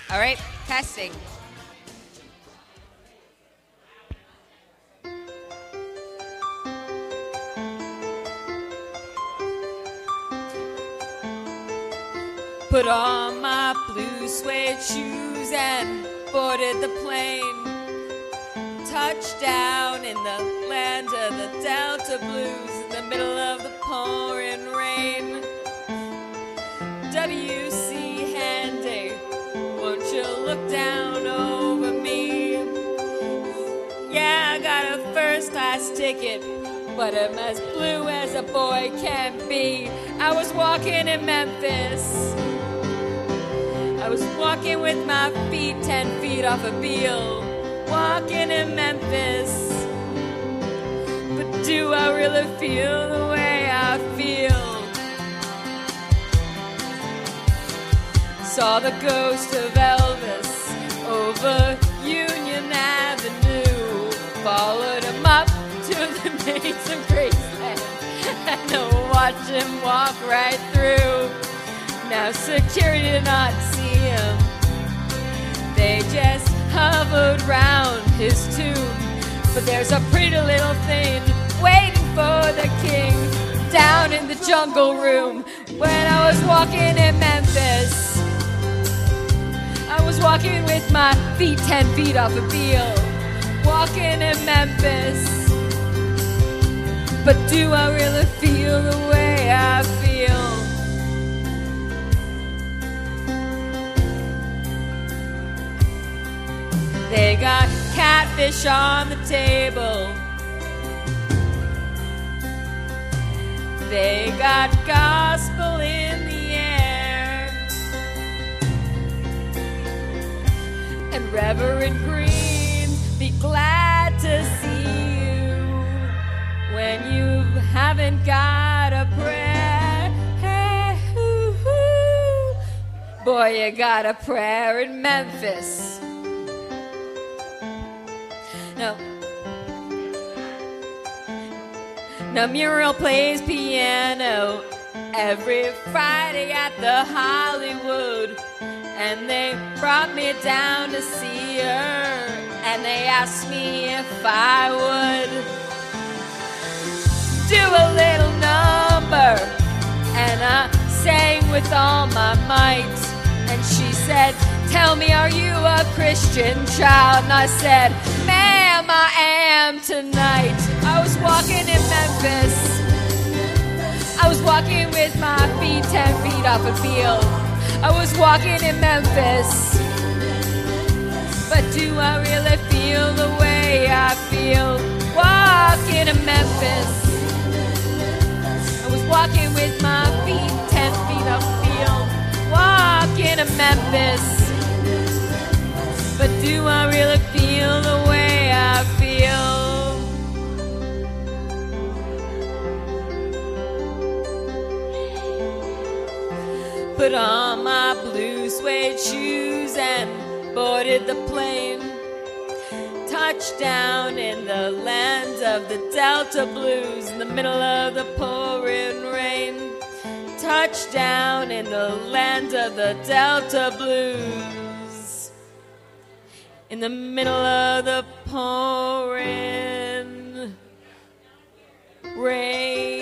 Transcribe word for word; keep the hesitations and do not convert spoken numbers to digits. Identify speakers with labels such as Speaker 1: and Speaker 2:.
Speaker 1: All right, testing. Put on my blue suede shoes and boarded the plane. Touchdown in the land of the Delta Blues in the middle of the pouring rain. W C Handy, won't you look down over me? Yeah, I got a first class ticket, but I'm as blue as a boy can be. I was walking in Memphis. I was walking with my feet ten feet off a Beale. Walking in Memphis. But do I really feel the way I feel? Saw the ghost of Elvis over Union Avenue. Followed him up to the Maids of Graceland and I watched him walk right through. Now security did not see him. They just hovered round his tomb. But there's a pretty little thing waiting for the king down in the jungle room. When I was walking in Memphis, I was walking with my feet ten feet off a Beale. Walking in Memphis. But do I really feel the way I feel? They got catfish on the table. They got gospel in the air. And Reverend Green, be glad to see you when you haven't got a prayer. Hey, hoo, hoo. Boy, you got a prayer in Memphis. No. Now Muriel plays piano every Friday at the Hollywood. And they brought me down to see her. And they asked me if I would do a little number. And I sang with all my might. And she said, tell me, are you a Christian child? And I said, ma'am, I am tonight. I was walking in Memphis. I was walking with my feet ten feet off a Beale. I was walking in Memphis. But do I really feel the way I feel? Walking in Memphis. I was walking with my feet ten feet off a Beale. Walking in Memphis. But do I really feel the way I feel? Put on my blue suede shoes and boarded the plane. Touchdown in the land of the Delta Blues in the middle of the pouring rain. Touchdown in the land of the Delta Blues in the middle of the pouring rain.